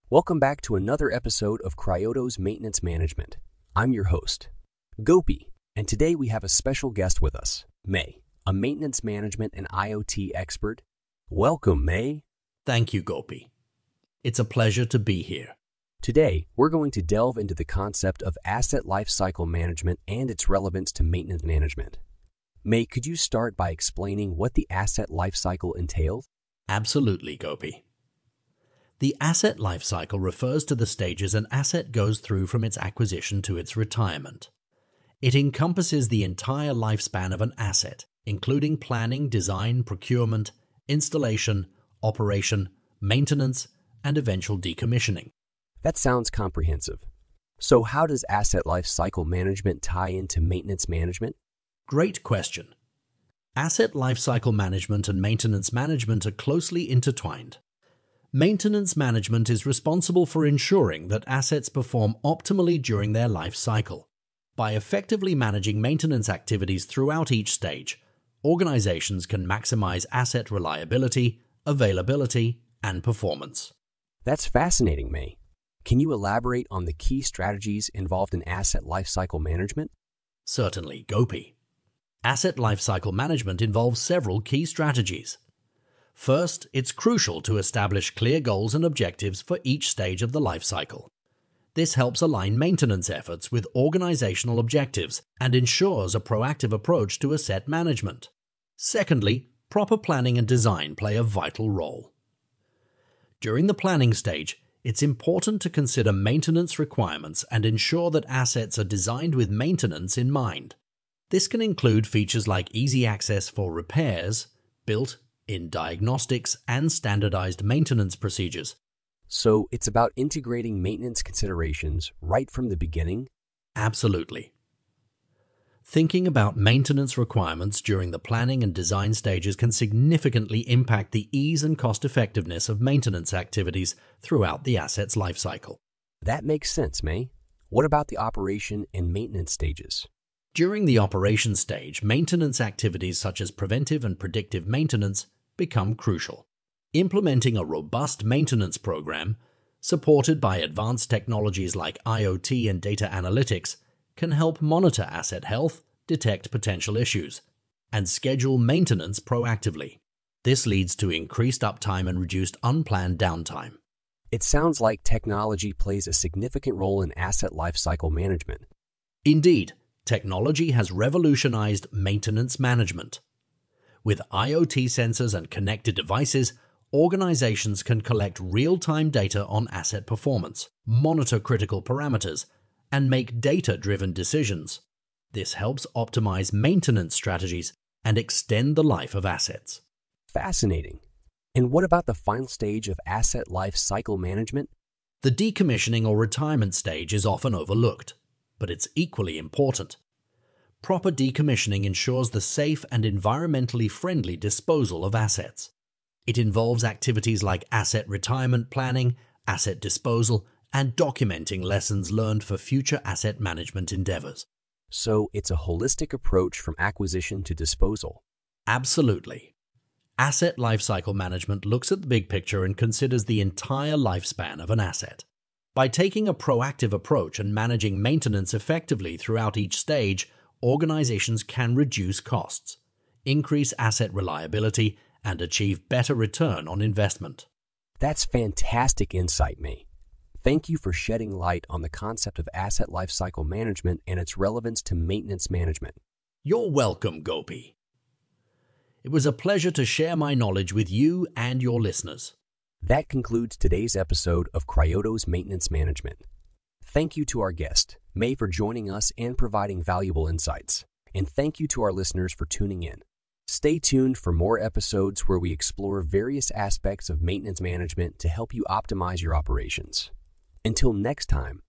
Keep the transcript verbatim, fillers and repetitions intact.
Welcome back to another episode of Cryoto's Maintenance Management. I'm your host, Gopi, and today we have a special guest with us, May, a maintenance management and I O T expert. Welcome, May. Thank you, Gopi. It's a pleasure to be here. Today, we're going to delve into the concept of asset lifecycle management and its relevance to maintenance management. May, could you start by explaining what the asset lifecycle entails? Absolutely, Gopi. The asset lifecycle refers to the stages an asset goes through from its acquisition to its retirement. It encompasses the entire lifespan of an asset, including planning, design, procurement, installation, operation, maintenance, and eventual decommissioning. That sounds comprehensive. So how does asset lifecycle management tie into maintenance management? Great question. Asset lifecycle management and maintenance management are closely intertwined. Maintenance management is responsible for ensuring that assets perform optimally during their life cycle. By effectively managing maintenance activities throughout each stage, organizations can maximize asset reliability, availability, and performance. That's fascinating, May. Can you elaborate on the key strategies involved in asset lifecycle management? Certainly, Gopi. Asset lifecycle management involves several key strategies. First, it's crucial to establish clear goals and objectives for each stage of the life cycle. This helps align maintenance efforts with organizational objectives and ensures a proactive approach to asset management. Secondly, proper planning and design play a vital role. During the planning stage, it's important to consider maintenance requirements and ensure that assets are designed with maintenance in mind. This can include features like easy access for repairs, built in diagnostics, and standardized maintenance procedures. So it's about integrating maintenance considerations right from the beginning? Absolutely. Thinking about maintenance requirements during the planning and design stages can significantly impact the ease and cost-effectiveness of maintenance activities throughout the asset's lifecycle. That makes sense, May. What about the operation and maintenance stages? During the operation stage, maintenance activities such as preventive and predictive maintenance become crucial. Implementing a robust maintenance program, supported by advanced technologies like I O T and data analytics, can help monitor asset health, detect potential issues, and schedule maintenance proactively. This leads to increased uptime and reduced unplanned downtime. It sounds like technology plays a significant role in asset lifecycle management. Indeed, technology has revolutionized maintenance management. With I O T sensors and connected devices, organizations can collect real-time data on asset performance, monitor critical parameters, and make data-driven decisions. This helps optimize maintenance strategies and extend the life of assets. Fascinating. And what about the final stage of asset life cycle management? The decommissioning or retirement stage is often overlooked, but it's equally important. Proper decommissioning ensures the safe and environmentally friendly disposal of assets. It involves activities like asset retirement planning, asset disposal, and documenting lessons learned for future asset management endeavors. So it's a holistic approach from acquisition to disposal. Absolutely. Asset lifecycle management looks at the big picture and considers the entire lifespan of an asset. By taking a proactive approach and managing maintenance effectively throughout each stage, organizations can reduce costs, increase asset reliability, and achieve better return on investment. That's fantastic insight, May. Thank you for shedding light on the concept of asset lifecycle management and its relevance to maintenance management. You're welcome, Gopi. It was a pleasure to share my knowledge with you and your listeners. That concludes today's episode of Cryoto's Maintenance Management. Thank you to our guest, May, for joining us and providing valuable insights. And thank you to our listeners for tuning in. Stay tuned for more episodes where we explore various aspects of maintenance management to help you optimize your operations. Until next time,